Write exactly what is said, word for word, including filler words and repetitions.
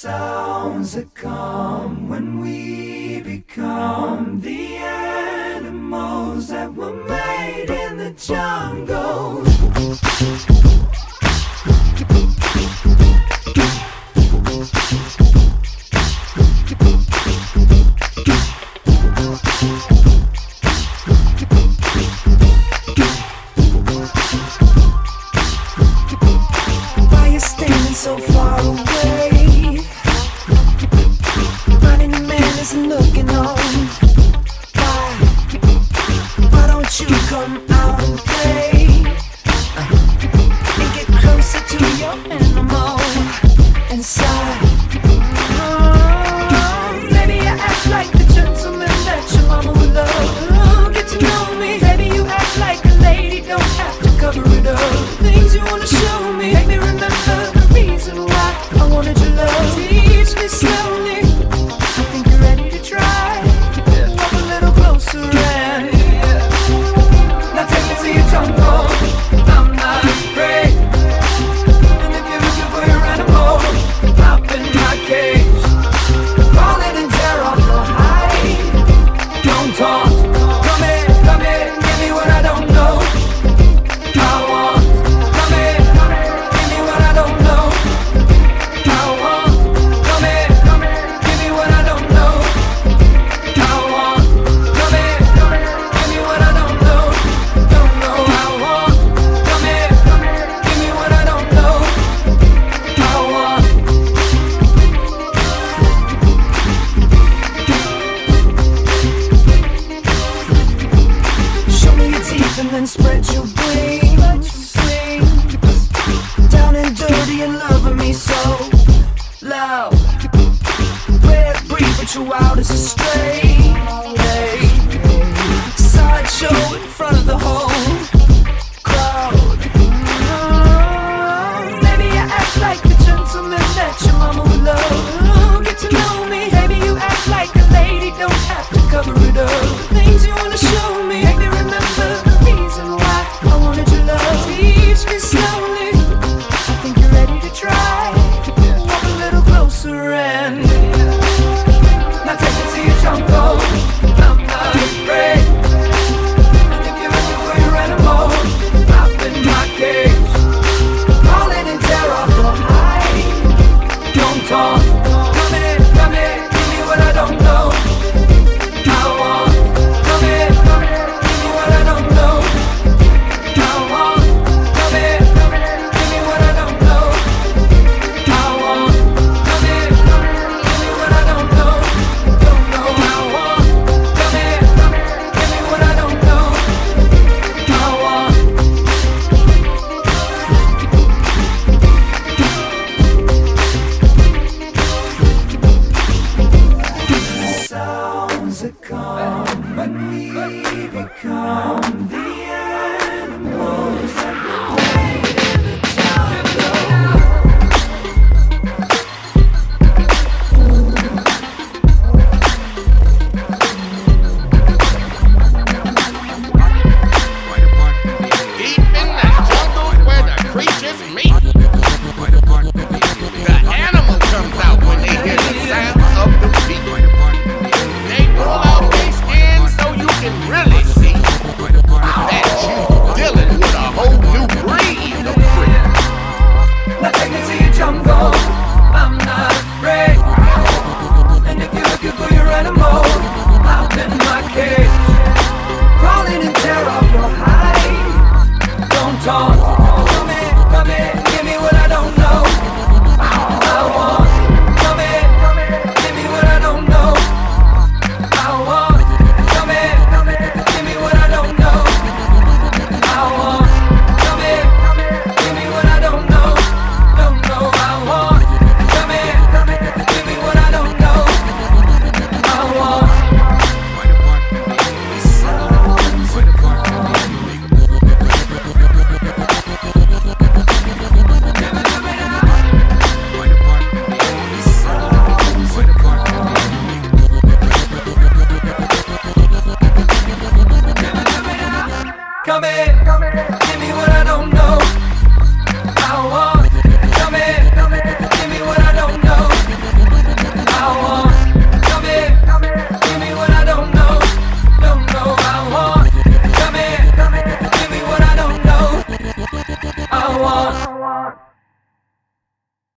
sounds that come when we become the animals that were made in the jungle. Why you standing so far away? Running the man isn't looking on. Why? Why don't you come out and play? And get closer to your animal inside. Oh, maybe I act like the gentleman that your mama would love. Oh, get to know me. Maybe you act like a lady, don't have to cover it up. Things you wanna show me, make me remember the reason why I wanted your love. Teach me slowly. I think you're ready to try. Walk a little closer and now take me to your jungle. I'm not afraid. And if you're looking for your animal, hop in my cage. Call it and tear off your hide. Don't talk. Come in, come in, give me what I don't know. I want. Come in, give me what I don't know. I want. Come in, give me what I don't know. I want. Come in, give me what I don't know. Don't know. I want. Come in, give me what I don't know. I want. Show me your teeth and then spread your wings. Down and dirty and loving me so loud. Red breed, but you're wild as a stray. Hey. Sideshow in front of the whole crowd. Oh, maybe I act like the gentleman that your mama would love. Oh, get to know me. Maybe you act like a lady, don't have to cover